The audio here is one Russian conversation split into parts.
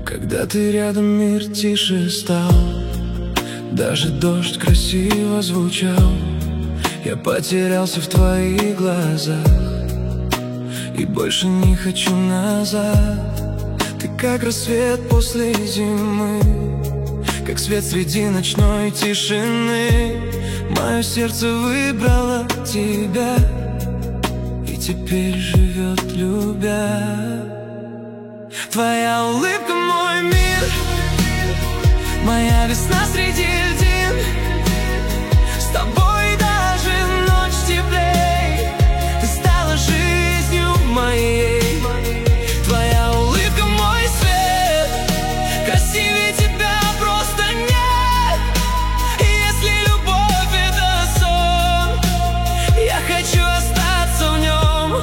Когда ты рядом, мир тише стал, даже дождь красиво звучал. Я потерялся в твоих глазах и больше не хочу назад. Ты как рассвет после зимы, как свет среди ночной тишины. Мое сердце выбрало тебя и теперь живет, любя. Твоя улыбка мой мир, моя весна среди льдин. С тобой даже ночь теплей, ты стала жизнью моей. Твоя улыбка мой свет, красивее тебя просто нет. Если любовь это сон, я хочу остаться в нем.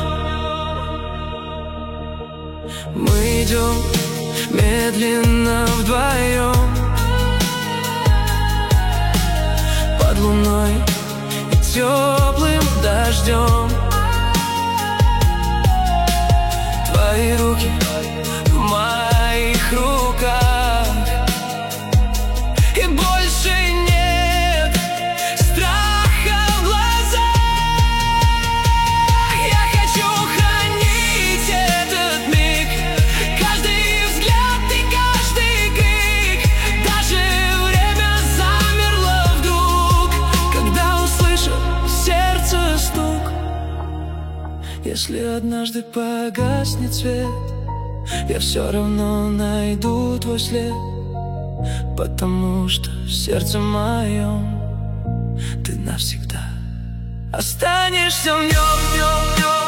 Мы идем медленно вдвоем под луной и теплым дождем. Твои руки в моих руках, и больше нет страха в глазах. Я хочу хранить этот миг, каждый взгляд и каждый крик. Даже время замерло вдруг, когда услышал сердце стук. Если однажды погаснет свет, я все равно найду твой след, потому что в сердце моем ты навсегда останешься в нем.